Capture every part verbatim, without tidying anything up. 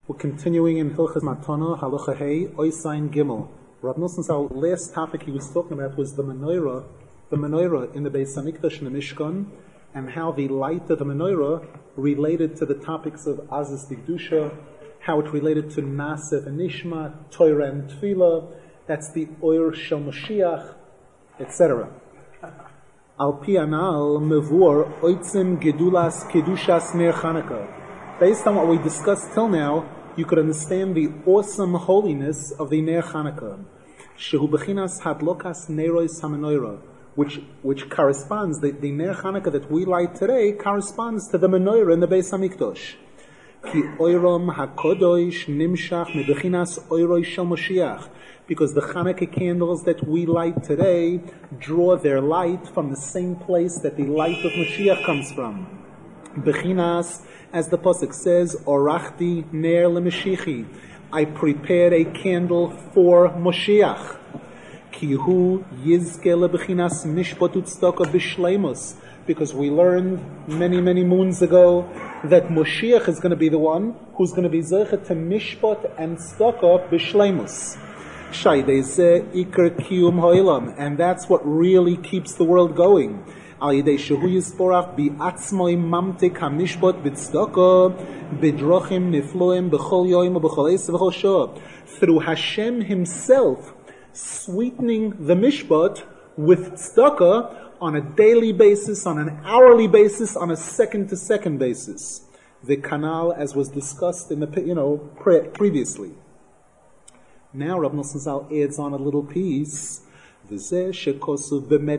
We're continuing in Hilchas Matana, Halacha Hey, Oysain Gimel. Rav Nosson, our last topic he was talking about was the menorah, the menorah in the Beis Hamikdash in the Mishkan, and how the light of the menorah related to the topics of Azis Dikdusha, how it related to Naseh and Nishma, Torah and Tefillah. That's the Oyer Shel Moshiach, et cetera. Al pi anal mevur oitzim gedulas kedushas ner Chanukah. Based on what we discussed till now, you could understand the awesome holiness of the Ner Chanukah. Shehu bechinas hadlokas nerois hamenoira, which which corresponds, the, the Ner Chanukah that we light today corresponds to the menorah in the Beis Hamikdash. Ki oirom hakodosh nimshach mebechinas oiroi shel Moshiach, because the Chanukah candles that we light today draw their light from the same place that the light of Moshiach comes from. Bechinas, as the pasuk says, orachti ner lemashichi, I prepared a candle for Moshiach. Kihu yizke lebechinas mishpat utzedakah b'shleimus, because we learned many, many moons ago that Moshiach is going to be the one who's going to be zeicha to mishpat and tzedakah b'shleimus. Shaydei ikar kiyum ha'olam, and that's what really keeps the world going. Al yedei shehu yisporach bi'atzmoi mamtek hamishpat b'tzedakah b'drochim nifloim b'chol yoyim b'chol eis v'chol shah. Through Hashem Himself sweetening the mishpat with tzedakah on a daily basis, on an hourly basis, on a second-to-second basis. The canal, as was discussed in the you know pre- previously. Now Rav Nosson Zal adds on a little piece. This is what's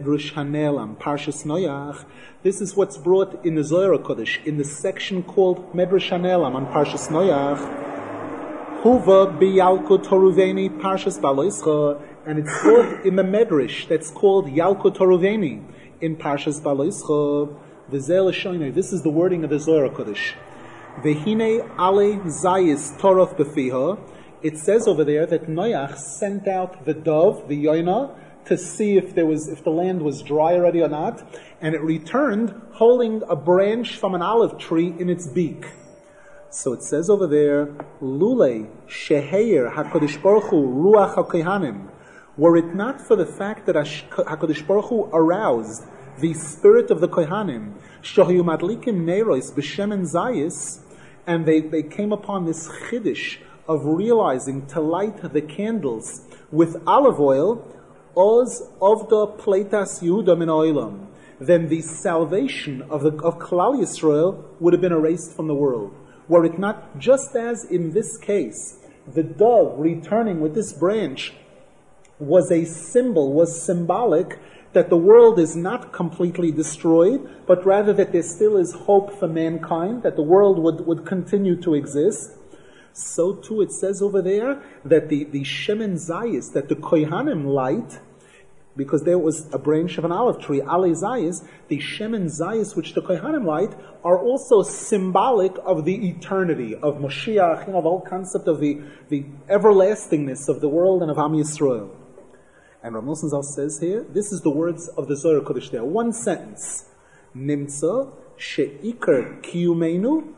brought in the Zohar Kodesh, in the section called Medrash Hanelam on Parshas Noach. Huva b'Yalkut Horuveni Parshas Baloischa, and it's brought in the Medrash that's called Yalkut Horuveni in Parshas Baloischa. This is the wording of the Zohar Kodesh. Vehine ale zayis torof befiha. It says over there that Noach sent out the dove, the yoina, to see if there was, if the land was dry already or not, and it returned holding a branch from an olive tree in its beak. So it says over there, Lule sheheir HaKadosh Baruch Hu ruach HaKohanim. Were it not for the fact that HaKadosh Baruch Hu aroused the spirit of the Kohanim, shohayu madlikim neiros b'shemen zayis, and they, they came upon this chiddush of realizing to light the candles with olive oil, oz ovda pleitas Yehuda min oilam, then the salvation of the of Klal Yisrael would have been erased from the world. Were it not, just as in this case, the dove returning with this branch was a symbol, was symbolic that the world is not completely destroyed, but rather that there still is hope for mankind, that the world would, would continue to exist. So too it says over there that the, the Shemen Zayis, that the Kohanim light, because there was a branch of an olive tree, Ale Zayis, the Shemen Zayis which the Kohanim light are also symbolic of the eternity, of Moshiach, you know, the whole concept of the, the everlastingness of the world and of Am Yisrael. And Rav Nosson Zal says here, this is the words of the Zohar Kodesh there, one sentence. Nimtza she'ikar kiyumeinu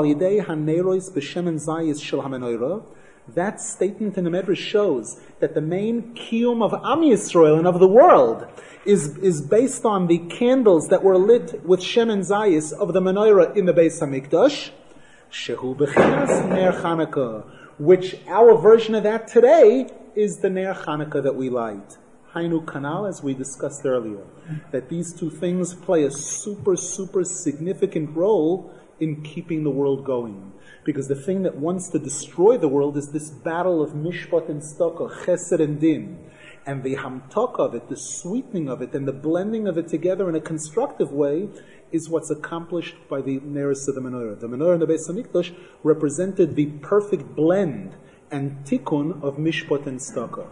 that statement in the Medrash shows that the main kiyum of Am Yisrael and of the world is, is based on the candles that were lit with Shemen Zayis of the menorah in the Beis Hamikdash, Shehu Bechinas Ner Chanukah, which our version of that today is the Ner Chanukah that we light. Hainu Kanal, as we discussed earlier, that these two things play a super, super significant role in keeping the world going. Because the thing that wants to destroy the world is this battle of mishpat and tzedakah, chesed and din. And the hamtaka of it, the sweetening of it, and the blending of it together in a constructive way is what's accomplished by the nearest of the menorah. The menorah in the Beis Hamikdash represented the perfect blend and tikkun of mishpat and tzedakah.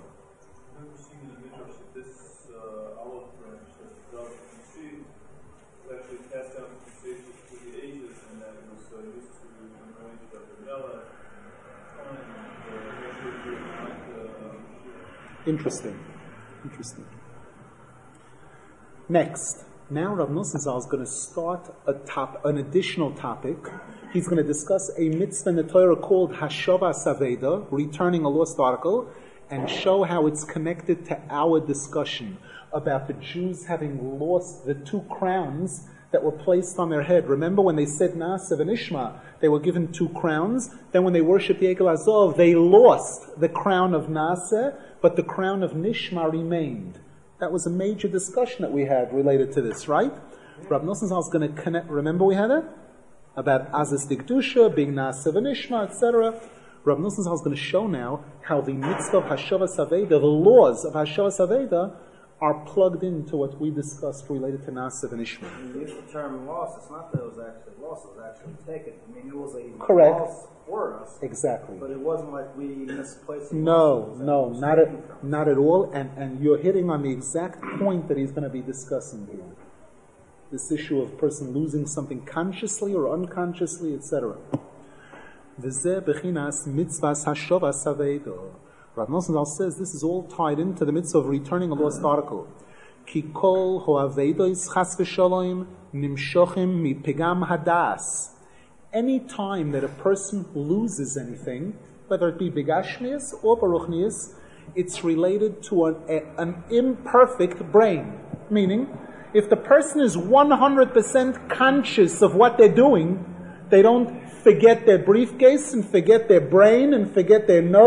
Interesting. Interesting. Next, Now Rav Nosson Zal is going to start a top, an additional topic. He's going to discuss a mitzvah in the Torah called Hashavas Aveda, returning a lost article, and show how it's connected to our discussion about the Jews having lost the two crowns that were placed on their head. Remember when they said Naasev and Ishma, they were given two crowns. Then when they worshipped the Egel Azov, they lost the crown of Naaseh, but the crown of Nishma remained. That was a major discussion that we had related to this, right? Rav Nosson Zal is going to connect, remember we had it? About Azaz Dikdusha, being Naasev and Ishma, et cetera. Rav Nosson Zal is going to show now how the mitzvah of Hashavas Aveda, the laws of Hashavas Aveda, are plugged into what we discussed related to Naasev and Ishma. When you use the term loss, it's not that it was actually lost, it was actually taken. I mean, it was a Correct. loss for us. Exactly. But it wasn't like we misplaced it. No, no, not at, not at all. And, and you're hitting on the exact point that he's going to be discussing here. This issue of person losing something consciously or unconsciously, et cetera. V'zeh bechinas mitzvahs hashavas aveido. Rav Nosson Zal says this is all tied into the mitzvah of returning a lost article. Ki kol ho'aveidos chas v'shalom nimshochim mipigam hadas. Any time that a person loses anything, whether it be begashmias or baruchnias, it's related to an, a, an imperfect brain. Meaning, if the person is one hundred percent conscious of what they're doing, they don't forget their briefcase and forget their brain and forget their nose.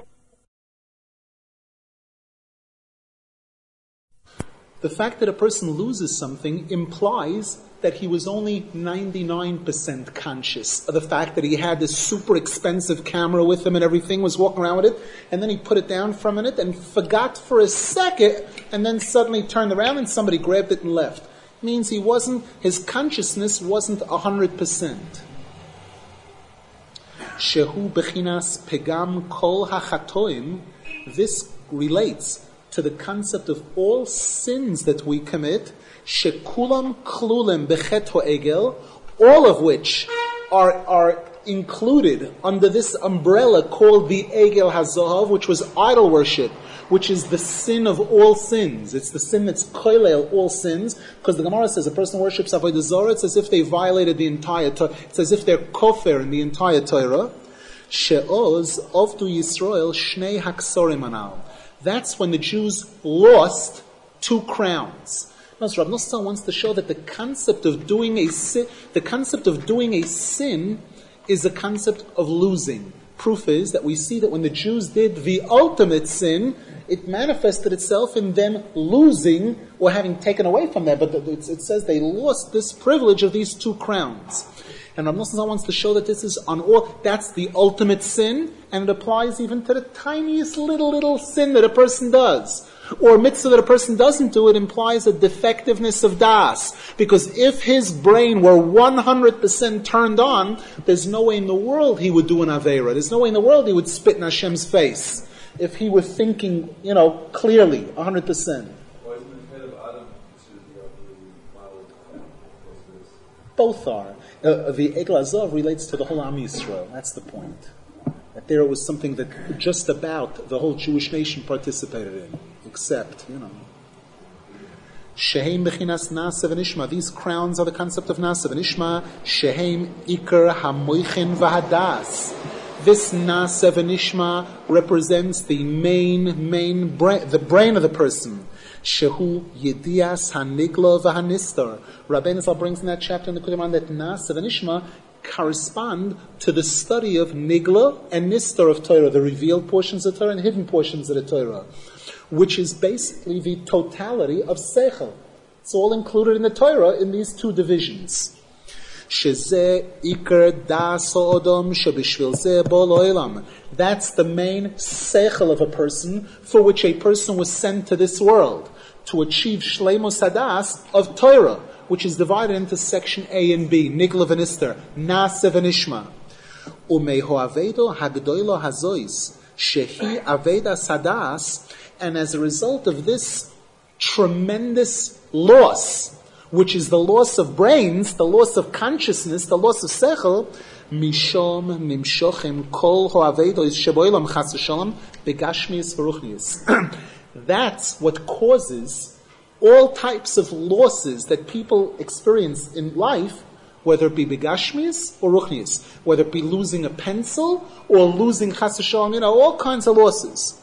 The fact that a person loses something implies that he was only ninety-nine percent conscious of the fact that he had this super expensive camera with him and everything, was walking around with it, and then he put it down for a minute and forgot for a second, and then suddenly turned around and somebody grabbed it and left. It means he wasn't, his consciousness wasn't one hundred percent. Shehu bechinas pegam kol hachatoim. This relates to the concept of all sins that we commit, shekulam klulem bechet ho'egel, all of which are are included under this umbrella called the Egel HaZohav, which was idol worship, which is the sin of all sins. It's the sin that's koilel all sins, because the Gemara says a person worships Avodah Zarah, it's as if they violated the entire Torah. It's as if they're kofar in the entire Torah. She'oz ovdu Yisrael shnei haksorim anal. That's when the Jews lost two crowns. Now, Rav Nosson wants to show that the concept of doing a sin, the concept of doing a sin, is a concept of losing. Proof is that we see that when the Jews did the ultimate sin, it manifested itself in them losing or having taken away from them. But it says they lost this privilege of these two crowns. And Rav Nosson wants to show that this is on all, that's the ultimate sin, and it applies even to the tiniest little, little sin that a person does. Or a mitzvah that a person doesn't do, it implies a defectiveness of das. Because if his brain were one hundred percent turned on, there's no way in the world he would do an Aveira. There's no way in the world he would spit in Hashem's face. If he were thinking, you know, clearly, one hundred percent. Why isn't the head of Adam considered the model? Both are. Uh, the Egel Azov relates to the whole Am Yisrael. That's the point. That there was something that just about the whole Jewish nation participated in. Except, you know. Shehem bechinas Naasev and Ishma. These crowns are the concept of Naasev and Ishma. Shehem ikar hamoichin vahadas. This Naasev and Ishma represents the main, main brain, the brain of the person. Shehu yedias hanigla vahanistar. Rabbeinu Zal brings in that chapter in the Kudiman that Naasev and Ishma correspond to the study of nigla and nistar of Torah, the revealed portions of Torah and hidden portions of the Torah, which is basically the totality of seichel. It's all included in the Torah in these two divisions. Shezeh ikar das ha'odom shebishvil zeh bo lo'elam. That's the main seichel of a person for which a person was sent to this world, to achieve shleimus hadas of Torah, which is divided into section A and B, Nigla v'Nister, Naasev v'Nishma. Umei ho'avedo hagdoilo hazois, shehi aveda sadas, and as a result of this tremendous loss, which is the loss of brains, the loss of consciousness, the loss of sechel, mishom nimshochim kol ho'avedos sheboilam chas v'shalom begashmius v'ruchnius. That's what causes all types of losses that people experience in life, whether it be begashmius or ruchnius, whether it be losing a pencil or losing chas v'shalom, you know, all kinds of losses.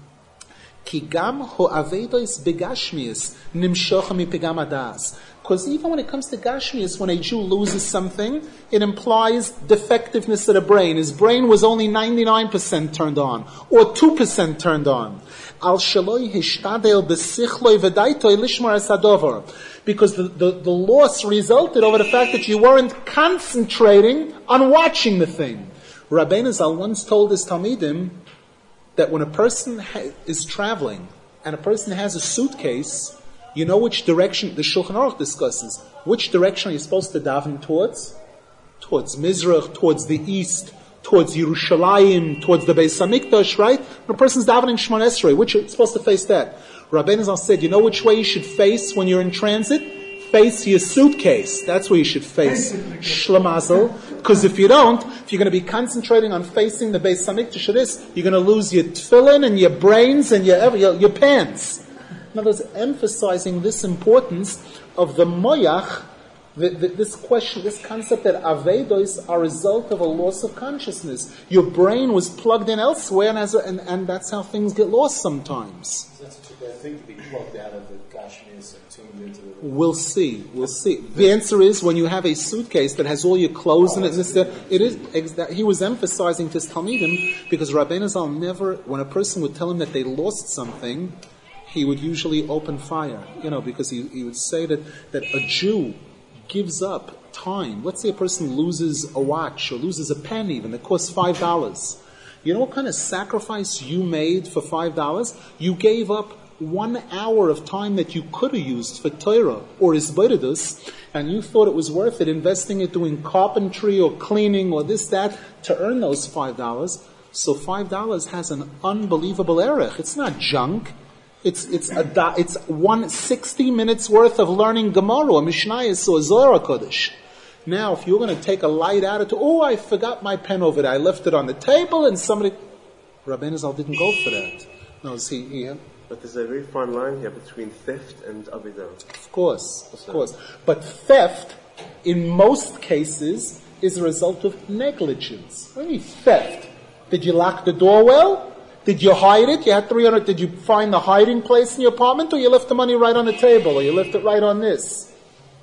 Ki gam ho'avedos begashmius nimshocha mipegam adas. Because even when it comes to gashmius, when a Jew loses something, it implies defectiveness of the brain. His brain was only ninety-nine percent turned on, or two percent turned on. Al shaloi hishtadel besichloi v'daitoi lishmar esadover. Because the, the, the loss resulted over the fact that you weren't concentrating on watching the thing. Rabbeinu Zal once told his Talmidim that when a person ha- is traveling and a person has a suitcase, you know which direction, the Shulchan Aruch discusses, which direction are you supposed to daven towards? Towards Mizrach, towards the east, towards Yerushalayim, towards the Beis Hamikdash, right? When a person's davening Shemon Esrei, which are supposed to face that? Rabbeinu Zal said, you know which way you should face when you're in transit? Face your suitcase. That's where you should face. Shlamazel. Because if you don't, if you're going to be concentrating on facing the Beis Hamikdash of this, you're going to lose your tefillin and your brains and your, your, your pants. In other words, emphasizing this importance of the moyach, the, the, this question, this concept that avedos are a result of a loss of consciousness. Your brain was plugged in elsewhere, and, as a, and, and that's how things get lost sometimes. That's such a bad thing to be plugged out of the gashmias and tuned into the... We'll see. We'll see. The answer is when you have a suitcase that has all your clothes in it, this, that, it is. He was emphasizing to his Talmidim because Rabbeinu Zal never, when a person would tell him that they lost something, he would usually open fire, you know, because he, he would say that, that a Jew gives up time. Let's say a person loses a watch or loses a pen even that costs five dollars. You know what kind of sacrifice you made for five dollars? You gave up one hour of time that you could have used for Torah or Isbodedus, and you thought it was worth it investing it doing carpentry or cleaning or this, that, to earn those five dollars. So five dollars has an unbelievable erech. It's not junk. It's it's a it's one sixty minutes worth of learning Gemara, or Mishnayos, or Zohar Kodesh. Now, if you're going to take a light attitude, oh, I forgot my pen over there, I left it on the table, and somebody, Rabbeinu Zal didn't go for that. No, see, yeah. But there's a very fine line here between theft and avidah. Of course, of course. But theft, in most cases, is a result of negligence. What do you mean theft? Did you lock the door well? Did you hide it? You had three hundred, did you find the hiding place in your apartment, or you left the money right on the table, or you left it right on this?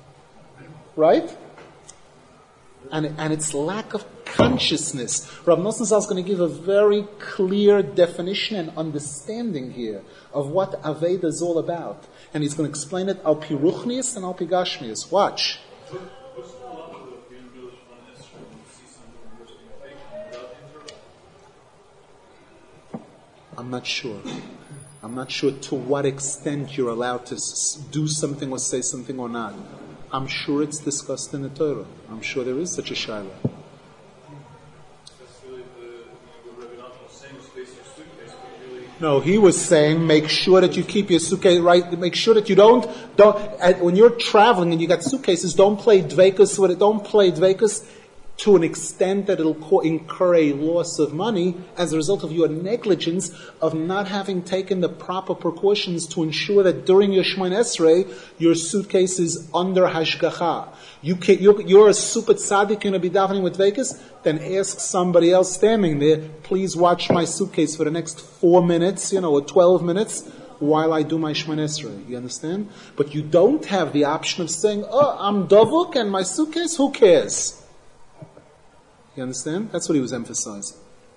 Right? And, and it's lack of consciousness. Rav Nosson Zal is going to give a very clear definition and understanding here of what Aveda is all about. And he's going to explain it al pi ruchnius and al pi gashmius. Watch. I'm not sure. I'm not sure to what extent you're allowed to do something or say something or not. I'm sure it's discussed in the Torah. I'm sure there is such a shaila. No, he was saying make sure that you keep your suitcase right. Make sure that you don't don't when you're traveling and you got suitcases. Don't play dveikus with it. Don't play dveikus to an extent that it'll co- incur a loss of money as a result of your negligence of not having taken the proper precautions to ensure that during your Shemon Esrei, your suitcase is under hashgacha. You can, you're, you're a super tzaddik, you're going to be davening with Vekas, then ask somebody else standing there, please watch my suitcase for the next four minutes, you know, or twelve minutes, while I do my Shemon Esrei. You understand? But you don't have the option of saying, oh, I'm davuk and my suitcase, who cares? You understand? That's what he was emphasizing.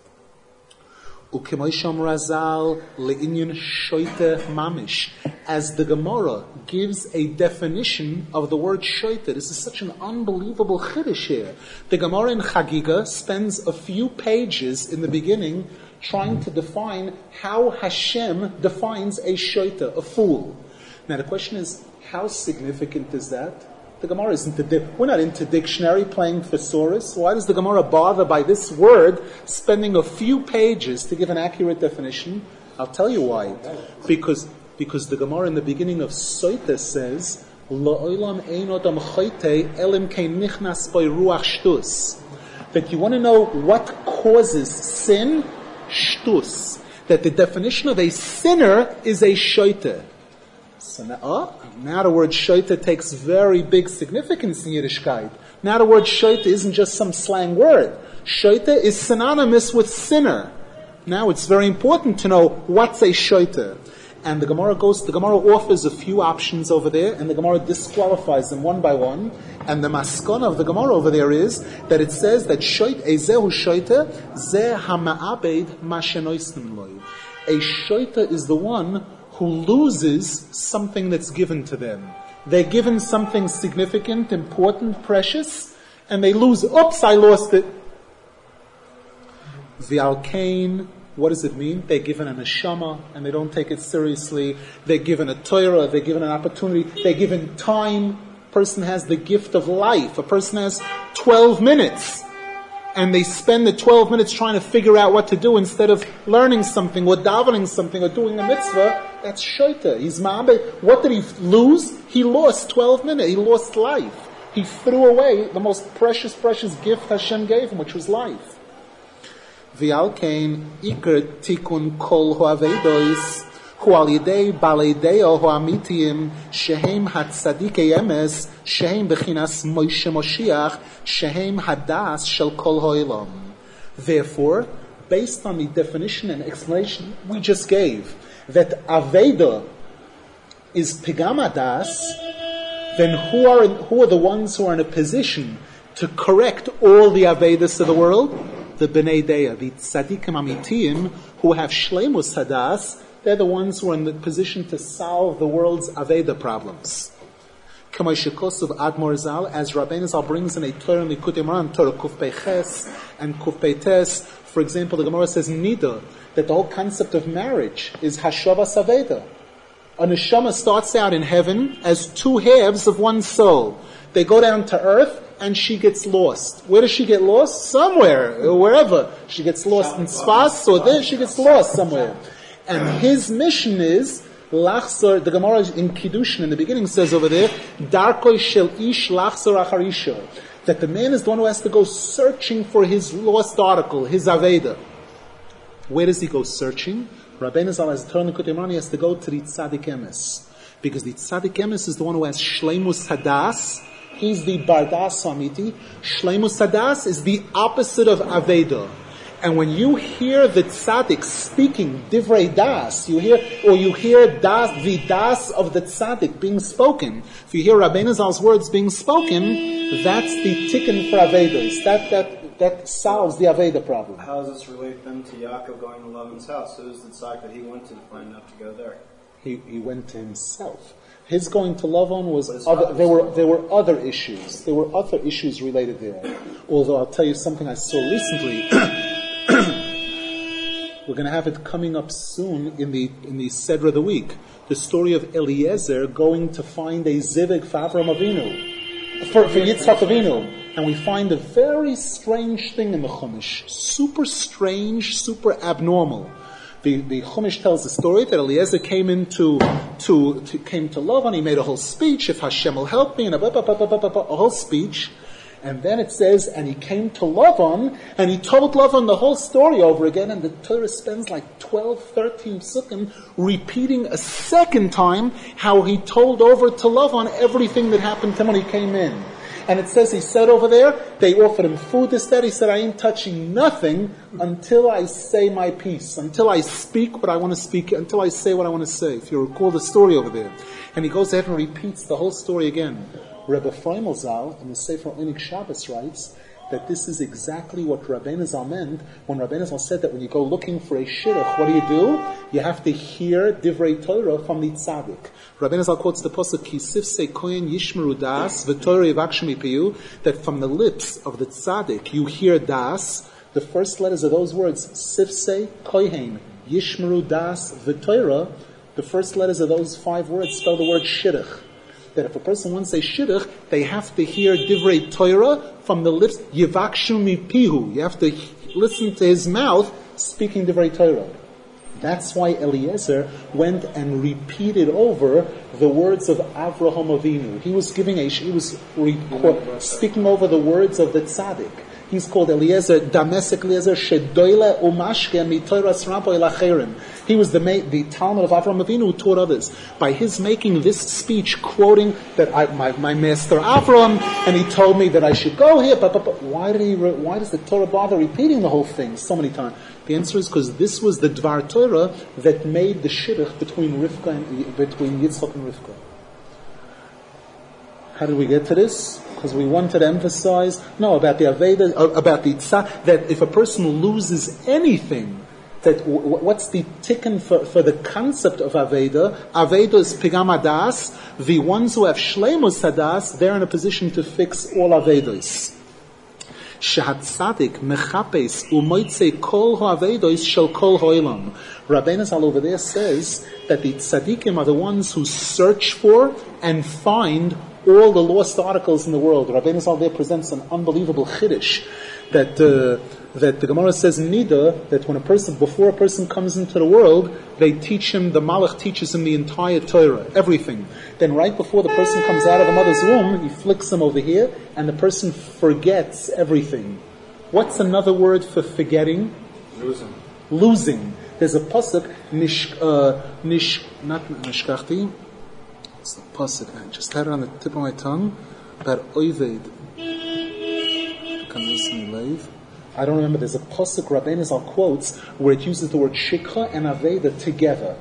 As the Gemara gives a definition of the word shoita, this is such an unbelievable chiddush here. The Gemara in Chagiga spends a few pages in the beginning trying to define how Hashem defines a shoita, a fool. Now the question is, how significant is that? The Gemara isn't the di- we're not into dictionary playing thesaurus. Why does the Gemara bother by this word spending a few pages to give an accurate definition? I'll tell you why. Because because the Gemara in the beginning of Soita says, La'olam ein odam choite elim kein nichnas by ruach shtus. That you want to know what causes sin? Shtus. That the definition of a sinner is a shoita. So now, oh, now the word shoita takes very big significance in Yiddishkeit. Now the word shoita isn't just some slang word. Shoita is synonymous with sinner. Now it's very important to know what's a shoita. And the Gemara goes, the Gemara offers a few options over there, and the Gemara disqualifies them one by one. And the maskana of the Gemara over there is that it says that shoit, ezehu shoita, ze hama'abed ma shenoisnim loy. A shoita is the one who loses something that's given to them. They're given something significant, important, precious, and they lose. Oops, I lost it. V'alkein, what does it mean? They're given a neshama, and they don't take it seriously. They're given a Torah, they're given an opportunity, they're given time. A person has the gift of life. A person has twelve minutes. And they spend the twelve minutes trying to figure out what to do instead of learning something or davening something or doing a mitzvah. That's shoita. He's ma'abe. What did he lose? He lost twelve minutes. He lost life. He threw away the most precious, precious gift Hashem gave him, which was life. V'al kein iker tikun kol ho'avedos hu al yidei balei deo ho'amitiyim shehem hatzadikei emes shehem bechinas Moshe Moshiach shehem hadas shel kol ha'olam. Therefore, based on the definition and explanation we just gave, that Aveda is Pigamadas, then who are who are the ones who are in a position to correct all the Avedas of the world? The Bnei Deya, the Tzadikim Amitiyim, who have Shleimus Hadas, they're the ones who are in the position to solve the world's Aveda problems. Kamay Shekos of Admor Zal, as Rabbeinu Zal brings in a Torah Likutei Moharan, Torah Kuf Pei Ches and Kuf Pei Tes. For example, the Gemara says Nida, that the whole concept of marriage is Hashavas Aveda. A neshama starts out in heaven as two halves of one soul. They go down to earth, and she gets lost. Where does she get lost? Somewhere, wherever. She gets lost in Sfas, or there she gets lost somewhere. And his mission is, Lachzor, the Gemara in Kiddushin in the beginning says over there, Darkoi shel ish lachzor acharisho. That the man is the one who has to go searching for his lost article, his Aveda. Where does he go searching? Rabbeinu Zal has turned the Kutimani, he has to go to the Tzadik Emes. Because the Tzadik Emes is the one who has Shleimus Hadas. He's the Bardas Amiti. Shleimus Hadas is the opposite of Aveda. And when you hear the Tzaddik speaking Divrei Das, you hear, or you hear das, the Das of the Tzaddik being spoken, if you hear Rabbeinu Zal's words being spoken, that's the tikkun for Avedas. That, that, that solves the Aveda problem. How does this relate then to Yaakov going to Lavan's house? Who's the tzaddik that he went to find out to go there? He, he went to himself. His going to Lavan was other, there were there were other issues. There were other issues related there. Although I'll tell you something I saw recently. We're going to have it coming up soon in the in the Sedra of the week. The story of Eliezer going to find a zivig for Avraham Avinu, for, for Yitzchak Avinu, and we find a very strange thing in the Chumash. Super strange, super abnormal. The, the Chumash tells the story that Eliezer came into to, to came to Lavan. He made a whole speech. If Hashem will help me, and a, a, a, a, a, a whole speech. And then it says, and he came to Lavan, and he told Lavan the whole story over again. And the Torah spends like twelve, thirteen psukim repeating a second time how he told over to Lavan everything that happened to him when he came in. And it says he said over there, they offered him food, this, that. He said, I ain't touching nothing until I say my piece, until I speak what I want to speak, until I say what I want to say. If you recall the story over there. And he goes ahead and repeats the whole story again. Rebbe Freimel Zal, in the Sefer Onik Shabbos, writes that this is exactly what Rabbeinu Zal meant when Rabbeinu Zal said that when you go looking for a shidduch, what do you do? You have to hear Divrei Torah from the tzaddik. Rabbeinu Zal quotes the pasuk, Ki sifsei kohen yishmeru das, v'torah yivakshu mipiyu, that from the lips of the tzaddik you hear das. The first letters of those words, sifsei kohen yishmeru das, v'torah, the first letters of those five words spell the word shidduch. That if a person wants a shidduch, they have to hear divrei Torah from the lips, yivakshu mipihu. You have to listen to his mouth speaking divrei Torah. That's why Eliezer went and repeated over the words of Avraham Avinu. He was giving a, he was re- speaking over the words of the tzaddik. He's called Eliezer, Damesek Eliezer, Shedoyle Umashke Mitoras Rabbi Lacherim. He was the ma- the Talmud of Avraham Avinu who taught others. By his making this speech, quoting that I, my, my master Avraham, and he told me that I should go here, but, but, but why did he? Re- why does the Torah bother repeating the whole thing so many times? The answer is because this was the Dvar Torah that made the shidduch between Rivka and between Yitzchak and Rivka. How did we get to this? Because we wanted to emphasize, no, about the Aveda, uh, about the Tzah, that if a person loses anything, that w- what's the tikkun for, for the concept of Aveda? Aveda is Pigam Hadas. The ones who have Shleimus Hadas, they're in a position to fix all Avedas. Shehat Tzadik mechapes umoitze kol ha'avedos shel kol ha'olam. Rabbeinu Zal over there says that the tzaddikim are the ones who search for and find all the lost articles in the world. Rabbeinu Zal there presents an unbelievable chiddush that uh, that the Gemara says in Nida that when a person, before a person comes into the world, they teach him, the Malach teaches him the entire Torah, everything. Then right before the person comes out of the mother's womb, he flicks him over here, and the person forgets everything. What's another word for forgetting? Losing. Losing. There's a pasuk, nish, uh, nish, not nishkachti. It's the pasuk. I just had it on the tip of my tongue. About oived. I don't remember. There's a pasuk Rabbeinu Zal quotes where it uses the word shikha and aveda together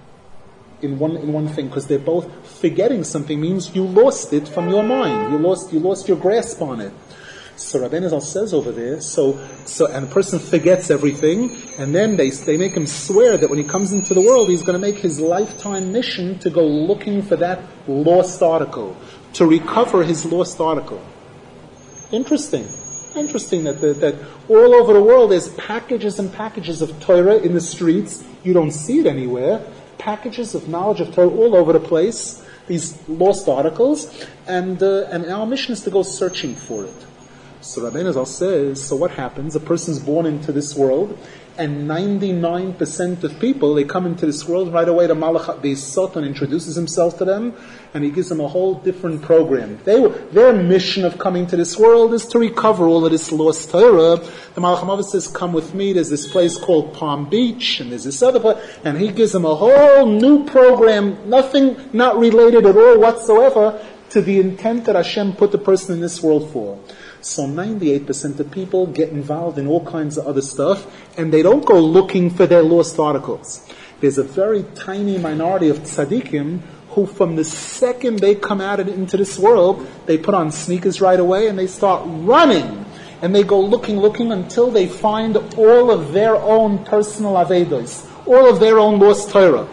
in one in one thing, because they're both forgetting something means you lost it from your mind. You lost you lost your grasp on it. So Rabbeinu Zal says over there. So so and the person forgets everything, and then they they make him swear that when he comes into the world, he's going to make his lifetime mission to go looking for that lost article, to recover his lost article. Interesting. Interesting that the, that all over the world there's packages and packages of Torah in the streets. You don't see it anywhere. Packages of knowledge of Torah all over the place. These lost articles, and uh, and our mission is to go searching for it. So Rabbeinu Zal says, so what happens? A person's born into this world, and ninety-nine percent of people, they come into this world right away. The Malach, the Satan introduces himself to them, and he gives them a whole different program. They, their mission of coming to this world is to recover all of this lost Torah. The Malach HaMavet says, come with me, there's this place called Palm Beach, and there's this other place, and he gives them a whole new program, nothing, not related at all whatsoever to the intent that Hashem put the person in this world for. So ninety-eight percent of people get involved in all kinds of other stuff, and they don't go looking for their lost articles. There's a very tiny minority of tzaddikim who from the second they come out into this world, they put on sneakers right away and they start running. And they go looking, looking until they find all of their own personal avedos, all of their own lost Torah.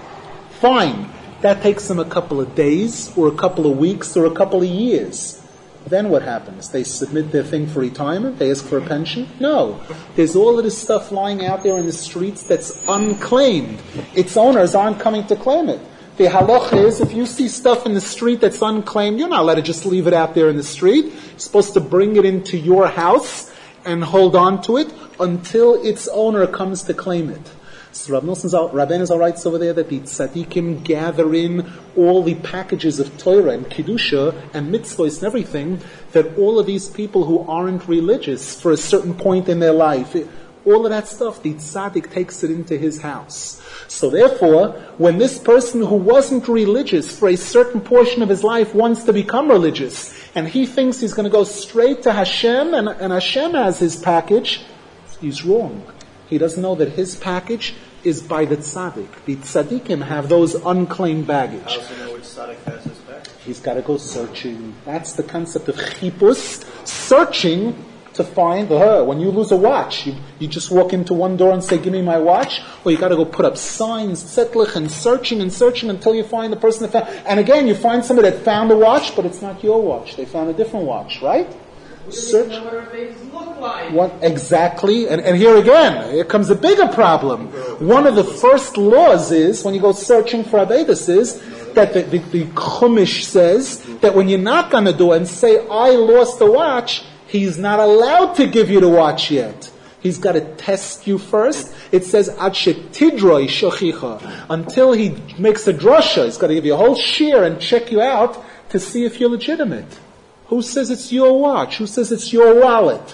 Fine. That takes them a couple of days, or a couple of weeks, or a couple of years. Then what happens? They submit their thing for retirement? They ask for a pension? No. There's all of this stuff lying out there in the streets that's unclaimed. Its owners aren't coming to claim it. The halacha is, if you see stuff in the street that's unclaimed, you're not allowed to just leave it out there in the street. You're supposed to bring it into your house and hold on to it until its owner comes to claim it. So Rabbeinu Zal writes over there that the tzaddikim gather in all the packages of Torah and Kedusha and mitzvahs and everything, that all of these people who aren't religious for a certain point in their life, all of that stuff, the tzaddik takes it into his house. So therefore, when this person who wasn't religious for a certain portion of his life wants to become religious, and he thinks he's going to go straight to Hashem, and, and Hashem has his package, he's wrong. He doesn't know that his package is by the tzaddik. The tzaddikim have those unclaimed baggage. How does he know which tzaddik has his package? He's got to go searching. That's the concept of chipus, searching to find, uh, when you lose a watch, you, you just walk into one door and say, give me my watch, or you got to go put up signs, zetlich, and searching and searching until you find the person that found, and again, you find somebody that found a watch, but it's not your watch. They found a different watch, right? We Search. don't know what our faces look like. What exactly? And, and here again, here comes a bigger problem. One of the first laws is, when you go searching for Avedis, is that the, the, the Chumash says that when you knock on the door and say, I lost the watch, he's not allowed to give you the watch yet. He's got to test you first. It says, Ad shetidroi shochicha. Until he makes a drasha, he's got to give you a whole shear and check you out to see if you're legitimate. Who says it's your watch? Who says it's your wallet?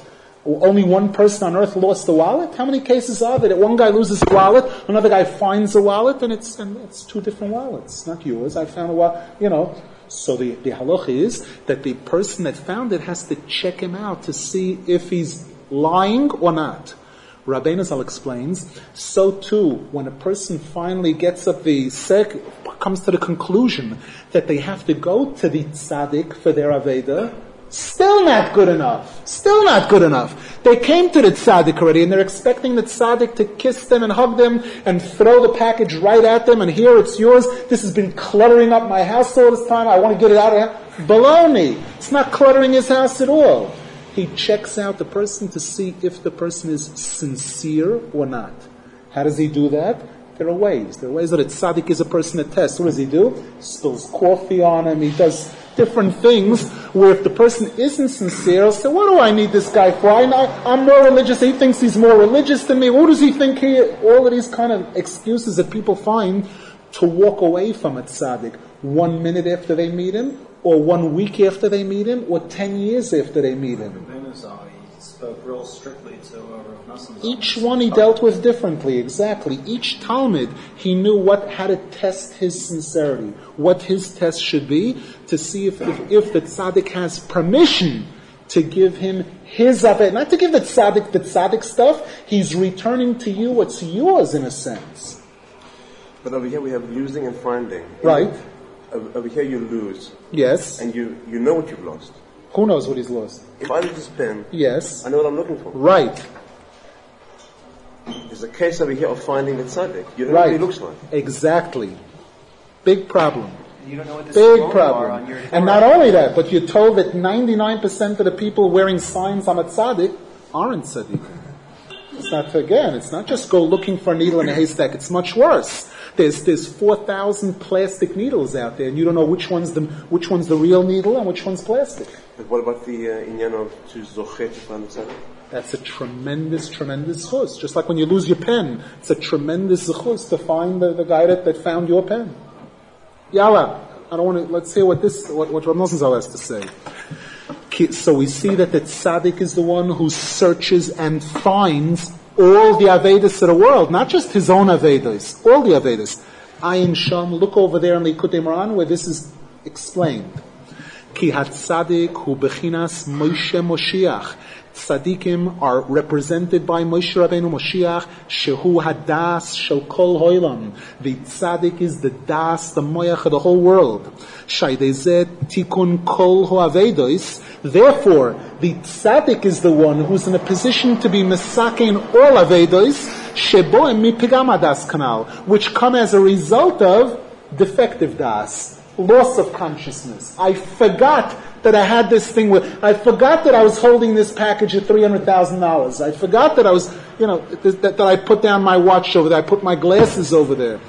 Only one person on earth lost the wallet? How many cases are there that one guy loses a wallet, another guy finds a wallet, and it's and it's two different wallets, not yours. I found a wallet, you know. So the, the halacha is that the person that found it has to check him out to see if he's lying or not. Rabbeinu Zal explains, so too, when a person finally gets up the sec, comes to the conclusion that they have to go to the tzaddik for their aveda, still not good enough. Still not good enough. They came to the tzaddik already and they're expecting the tzaddik to kiss them and hug them and throw the package right at them and here it's yours. This has been cluttering up my house all this time. I want to get it out of here. Baloney. It's not cluttering his house at all. He checks out the person to see if the person is sincere or not. How does he do that? There are ways. There are ways that a tzaddik is a person that tests. What does he do? He spills coffee on him. He does different things where if the person isn't sincere, he'll say, what do I need this guy for? I, I'm more religious. He thinks he's more religious than me. Who does he think he is? All of these kind of excuses that people find to walk away from a tzaddik one minute after they meet him, or one week after they meet him, or ten years after they meet him. He spoke real strictly to uh, Rav Nosson. Each one he dealt with differently, exactly. Each Talmud, he knew what, how to test his sincerity, what his test should be, to see if, if, if the tzaddik has permission to give him his aved, not to give the tzaddik the tzaddik stuff, he's returning to you what's yours in a sense. But over here we have losing and finding. Right. Over here you lose. Yes. And you, you know what you've lost. Who knows what he's lost? If I lose this pen, yes, I know what I'm looking for. Right. There's a case over here of finding the tzaddik. You don't right. know what he looks like. Exactly. Big problem. You don't know what the Big problem. Are on your and not only that, but you're told that ninety-nine percent of the people wearing signs on a tzaddik aren't tzaddik. It's not, again, it's not just go looking for a needle in a haystack. It's much worse. There's there's four thousand plastic needles out there, and you don't know which one's the which one's the real needle and which one's plastic. But what about the uh, inyan of to zochet to find the tzaddik? That's a tremendous, tremendous chus. Just like when you lose your pen, it's a tremendous chus to find the, the guy that, that found your pen. Yalla, I don't want to. Let's hear what this what what Rav Nosson Zal has to say. So we see that the tzaddik is the one who searches and finds all the Avedas of the world, not just his own Avedas, all the Avedas. Ayin Sham, look over there in Likutei Moran where this is explained. Ki ha-tzadik hu bechinas Moshe Moshiach. Tzadikim are represented by Moshe Rabbeinu Moshiach, shehu hadas shel kol hoilam. The tzadik is the das, the moyach of the whole world. Shaydezet tikun kol hoavedos. Therefore, the tzaddik is the one who's in a position to be mesakein all avedos, sheboem mipigam hadas kanal, which come as a result of defective das, loss of consciousness. I forgot that I had this thing with, I forgot that I was holding this package at three hundred thousand dollars. I forgot that I was, you know, that, that I put down my watch over there, I put my glasses over there.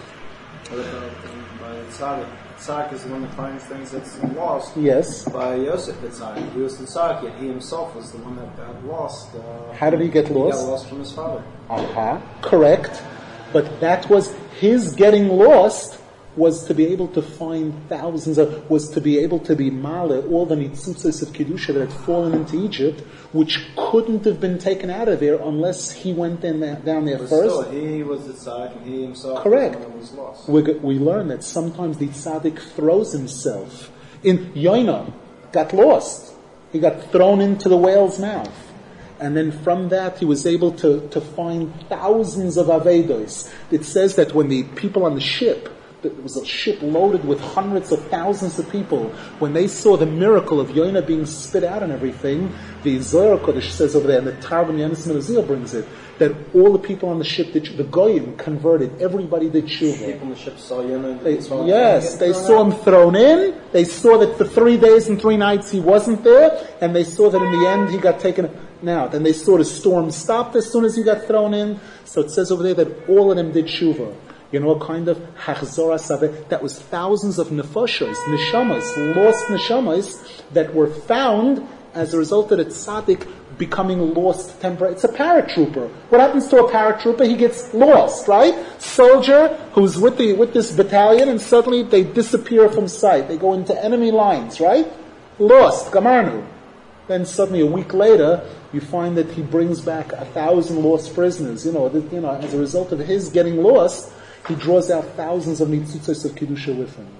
Tzaddik. Tzaddik is the one that finds things that's lost. Yes. By Yosef the Tzaddik. He was the Tzaddik, yet he himself was the one that got lost. Uh, How did he get lost? He got lost from his father. Uh-huh. Correct. But that was, his getting lost was to be able to find thousands of, was to be able to be male, all the nitzutzos of Kedusha that had fallen into Egypt, which couldn't have been taken out of there unless he went in there, down there but first. Still, he was the tzaddik and he himself Correct. was lost. We, we learn that sometimes the tzaddik throws himself. In Yoina, got lost. He got thrown into the whale's mouth. And then from that he was able to, to find thousands of avedos. It says that when the people on the ship, it was a ship loaded with hundreds of thousands of people. When they saw the miracle of Yoina being spit out and everything, the Zohar Kodesh says over there, and the Targum Yonis Melazil brings it, that all the people on the ship, did, the Goyim converted, everybody did tshuva. People on the ship saw Yoina. They, yes, they saw him thrown in, they saw that for three days and three nights he wasn't there, and they saw that in the end he got taken out. And they saw the storm stopped as soon as he got thrown in. So it says over there that all of them did tshuva. You know, a kind of hachzora saveh, that was thousands of nefashos, neshamas, lost neshamas, that were found as a result of the tzaddik becoming lost temporarily. It's a paratrooper. What happens to a paratrooper? He gets lost, right? Soldier who's with the with this battalion, and suddenly they disappear from sight. They go into enemy lines, right? Lost, gamarnu. Then suddenly a week later, you find that he brings back a thousand lost prisoners. You know, that, you know, as a result of his getting lost, he draws out thousands of mitzutzos of Kedusha with him.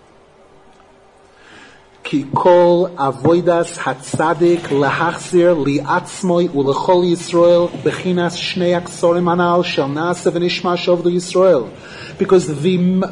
Ki kol avoidas hatzadik lahachzir liatzmoi ulechol Yisrael bechinas shnei aksorim anal shel na'aseh v'nishma shovdu Yisrael. Because the,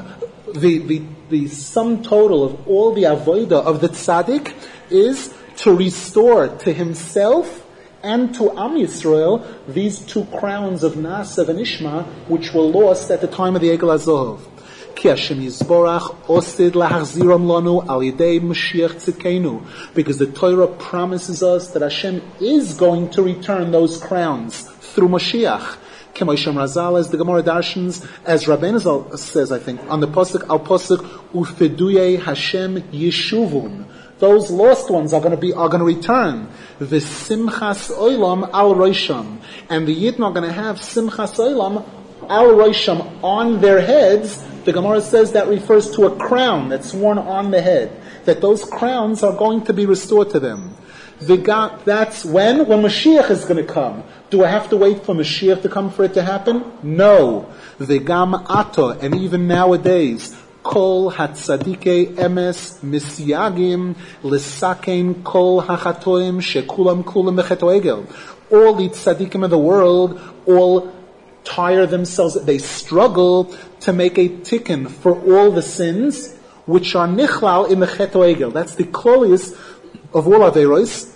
the, the, the sum total of all the avodah of the tzaddik is to restore to himself and to Am Yisrael these two crowns of Na'aseh and Ishma, which were lost at the time of the Egel HaZohav. Ki Hashem Yisborach osid lahachziram lanu al yidei Mashiach tzidkenu. Because the Torah promises us that Hashem is going to return those crowns through Mashiach. Kemoishem Razal, as the Gemara darshans, as Rabbeinu Zal says, I think, on the Pasuk, al Pasuk, Ufeduye Hashem Yeshuvun. Those lost ones are going to be, are going to return. The Simchas Olam al Rosham. And the Yidden are going to have Simchas Olam al Rosham on their heads. The Gemara says that refers to a crown that's worn on the head. That those crowns are going to be restored to them. The God, that's when? When Mashiach is going to come. Do I have to wait for Mashiach to come for it to happen? No. The Gam Ato, and even nowadays, Kol hatzadike emes misyagim lisakein kol hachatoim shekulam kulam becheto egel. All the tzadikim of the world all tire themselves. They struggle to make a tikkun for all the sins which are nichlal in the cheto egel. That's the klolius of all averos.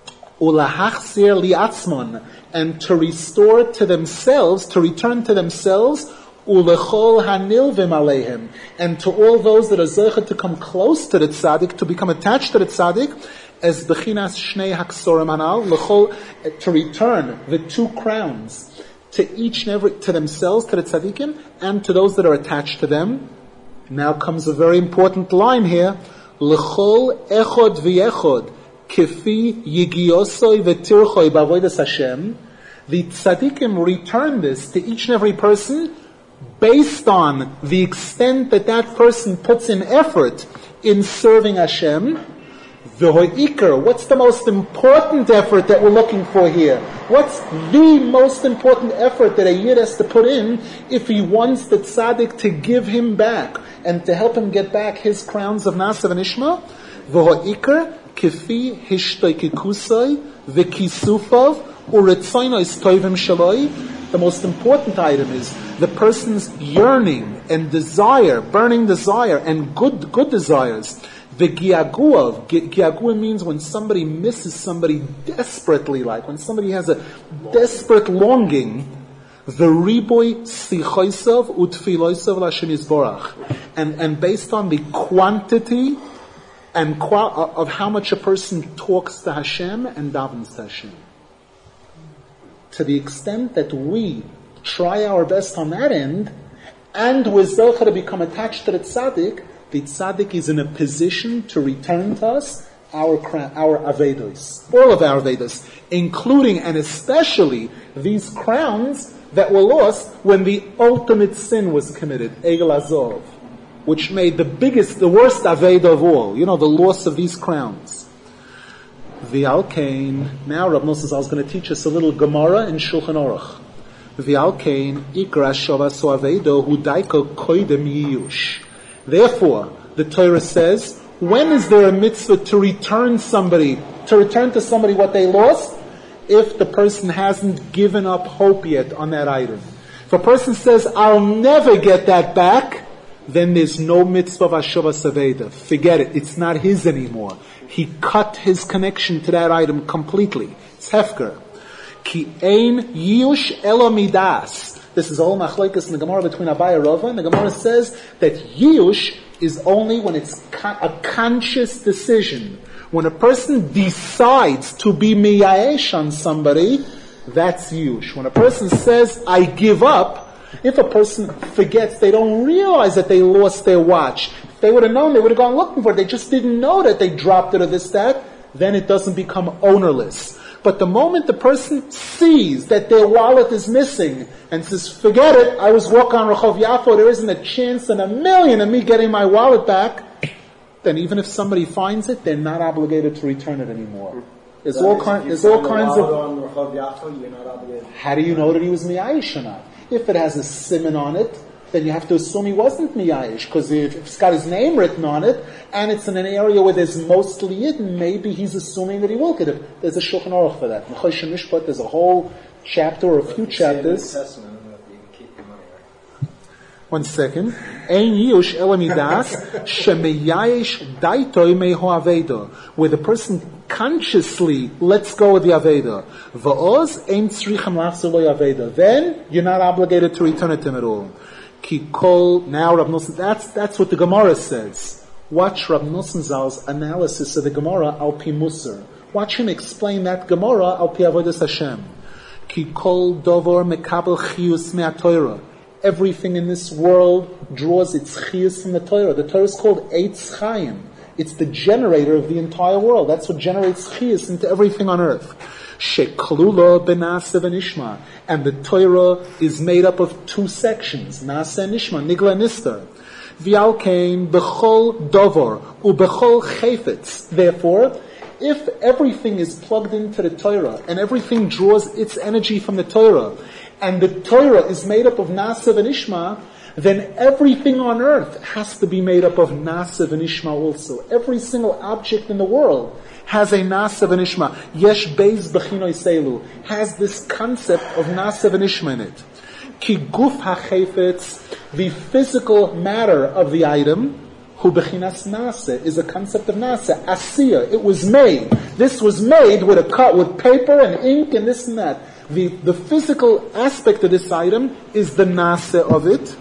Ulahachzir liatzmon, and to restore to themselves, to return to themselves. Ulechol hanilvim aleihim, and to all those that are zeichet to come close to the tzaddik, to become attached to the tzaddik, as bechinas shnei haksorim anal, lechol, to return the two crowns to each and every, to themselves, to the tzaddikim, and to those that are attached to them. Now comes a very important line here. Lechol echod v'yechod, kefi yigiosoi v'tirchoi b'avodas Hashem. The tzaddikim return this to each and every person based on the extent that that person puts in effort in serving Hashem. V'ho'ikar, what's the most important effort that we're looking for here? What's the most important effort that a Yid has to put in if he wants the tzaddik to give him back and to help him get back his crowns of Na'aseh and Ishma? V'ho'ikar, kifi hishtoikikusai, v'kisufav, uretzoinos tovim shaloi. The most important item is the person's yearning and desire, burning desire and good good desires. The giaguav, giagua means when somebody misses somebody desperately, like when somebody has a desperate longing. The riboy sichoisav utfiloisav l'Hashem Yisborach, and and based on the quantity and qual- of how much a person talks to Hashem and davens to Hashem. To the extent that we try our best on that end, and we're zelcha to become attached to the tzaddik, the tzaddik is in a position to return to us our our avedos, all of our avedos, including and especially these crowns that were lost when the ultimate sin was committed, Egel HaZohav, which made the biggest, the worst aveda of all. You know, the loss of these crowns. V'alkein. Now Rav Nosson Zal is going to teach us a little Gemara in Shulchan Aruch. V'alkein ikra shavas avedo hu daiko koidem yiyush. Therefore, the Torah says, when is there a mitzvah to return somebody, to return to somebody what they lost? If the person hasn't given up hope yet on that item. If a person says, I'll never get that back, then there's no mitzvah of Hashavas Aveda. Forget it. It's not his anymore. He cut his connection to that item completely. It's hefker. Ki ein yiyush elo midas. This is all machlokes in the Gemara between Abai and Rava. And the Gemara says that yiyush is only when it's a conscious decision. When a person decides to be miyaesh on somebody, that's yiyush. When a person says, I give up, if a person forgets, they don't realize that they lost their watch. If they would have known, they would have gone looking for it. They just didn't know that they dropped it or this, that. Then it doesn't become ownerless. But the moment the person sees that their wallet is missing and says, forget it, I was walking on Rehov Yafo, there isn't a chance in a million of me getting my wallet back, then even if somebody finds it, they're not obligated to return it anymore. There's That all is, kind, if you there's all find a kinds wild of. on Rechav Yafa, you're not obligated. How do you know that he was miyayish or not? If it has a siman on it, then you have to assume he wasn't miyayish, because if it's got his name written on it, and it's in an area where there's mostly Yidden, maybe he's assuming that he will get it. There's a Shulchan Aruch for that. In Choshen Mishpat, there's a whole chapter or a few chapters. One second. Ein yush elamidas shemeyayish daitoi meho aveda, where the person consciously lets go of the aveda. Va'oz ein tzricham lachzor lo aveda. Then you're not obligated to return it to him at all. Ki kol. Now Rav Nosson. That's that's what the Gemara says. Watch Rav Nosson Zal's analysis of the Gemara al pi Musar. Watch him explain that Gemara al pi avodas Hashem. Ki kol dovar mekabel chiyus me'aTorah. Everything in this world draws its chiyus from the Torah. The Torah is called Eitz Chaim. It's the generator of the entire world. That's what generates chiyus into everything on earth. Sheklula benasa v'nishma. And the Torah is made up of two sections. Nasa and Nishma, Nigla and Nistar. V'alkein b'chol dovar u'b'chol chayfetz. Therefore, if everything is plugged into the Torah and everything draws its energy from the Torah, and the Torah is made up of Nasa and Ishma, then everything on earth has to be made up of Nasa and Ishma also. Every single object in the world has a Nasa and Ishma. Yesh Beis B'chinoi Seilu has this concept of Nasa and Ishma in it. Ki guf hachefetz, the physical matter of the item, hu bechinas Nasa, is a concept of Nasa. Asiya, it was made. This was made with a cut, with paper and ink and this and that. The, the physical aspect of this item is the nase of it.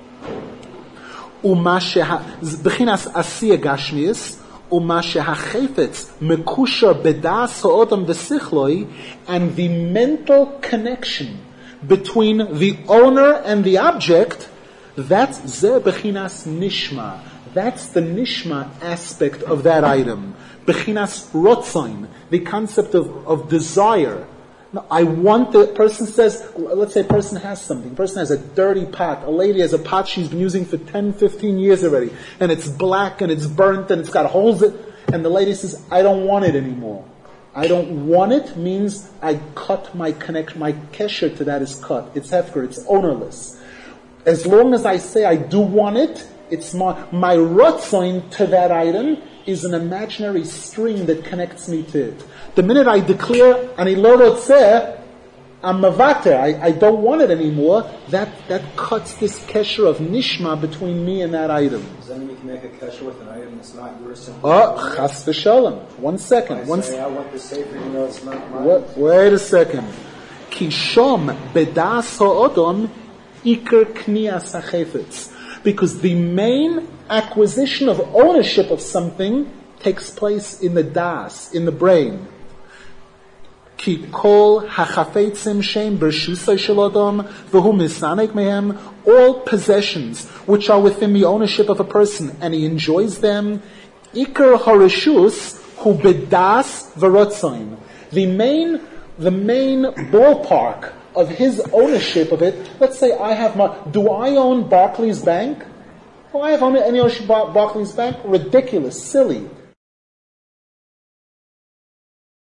B'chinas asiya gashmius, uma shehachefetz mekusher bedas ha'odam v'sichloi, and the mental connection between the owner and the object, that's ze b'chinas nishma. That's the nishma aspect of that item. B'chinas rotzain, the concept of, of desire. No, I want the person says, let's say a person has something. A person has a dirty pot. A lady has a pot she's been using for ten, fifteen years already. And it's black and it's burnt and it's got holes in it. And the lady says, I don't want it anymore. I don't want it means I cut my connection, my kesher to that is cut. It's hefker, it's ownerless. As long as I say I do want it, it's my, my rotzoin to that item is an imaginary string that connects me to it. The minute I declare, ani lo rotzeh, I'm mavater, I, I don't want it anymore, that, that cuts this kesher of nishma between me and that item. Does that mean you can make a kesher with an item that's not yours? Oh, chas v'shalom. One second. I One say, I want the safer, you know it's not mine. Wait, wait a second. Kishom bedas ha'odom iker knias ha'chefetz. Because the main acquisition of ownership of something takes place in the das, in the brain. Ki kol hachafetzim shem b'rshusay shel adam v'hu misanek mehem, all possessions which are within the ownership of a person and he enjoys them, ikar harishus hu bedas v'rotzain. The main, the main ballpark of his ownership of it, let's say I have my, do I own Barclays Bank? Do I have any ownership of Barclays Bank? Ridiculous, silly.